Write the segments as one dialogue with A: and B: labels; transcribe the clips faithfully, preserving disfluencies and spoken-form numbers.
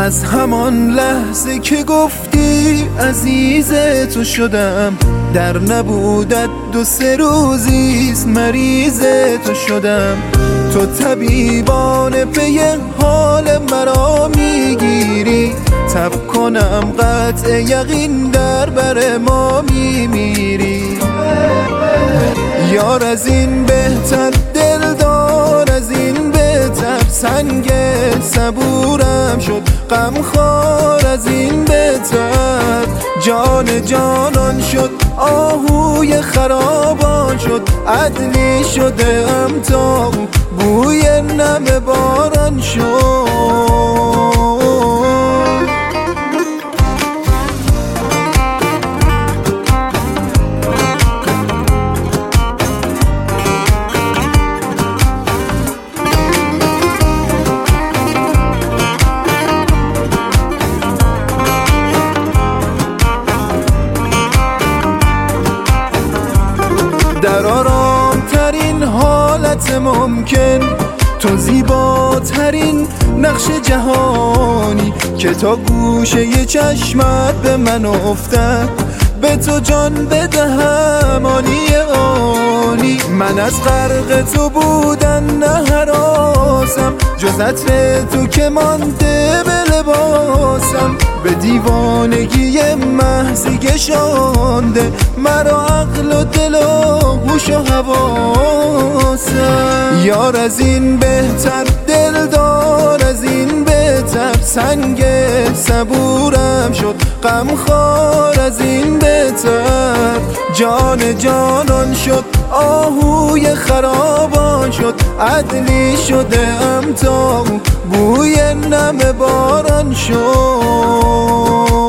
A: از همان لحظه که گفتی عزیز تو شدم، در نبودت دو سه روزیست مریض تو شدم. تو طبیبان پی حال مرا میگیری، تب کنم قطع یقین در بر ما میمیری. یار از این بهتر دلدار، از این بهتر سنگ صبورم شد غمخوار، از این بهتر جان جانان شد آهوی خرابان شد. عدلی شده ام تا بوی نم باران شد. در آرام ترین حالت ممکن، تو زیباترین نقش جهانی که تا گوشه چشمت به من افتد، به تو جان بدهم آنی آنی. من از غرق تو بودن نه هراسم، جز عطر تو که مانده به لباسم. به دیوانگی محضی گشانده مرا عقل و دل و هوش و حواسم. یار از این بهتر دلدار، از این بهتر سنگ صبورم شد غمخوار، از این بهتر جان جانان شد آهوی خرابان شد. عدلی شده ام تا بوی نم باران شد.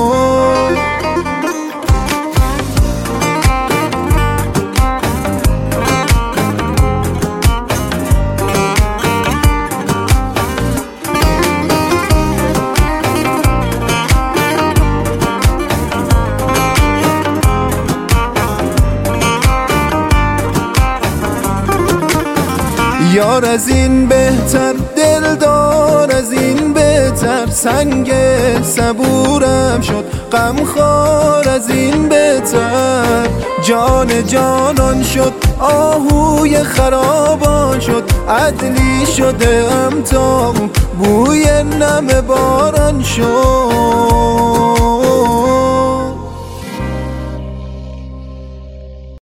A: یار از این بهتر دلدار، از این بهتر سنگ صبورم شد غمخوار، از این بهتر جان جانان شد آهوی خرابان شد. عدلی شده ام تا بوی نم باران شد.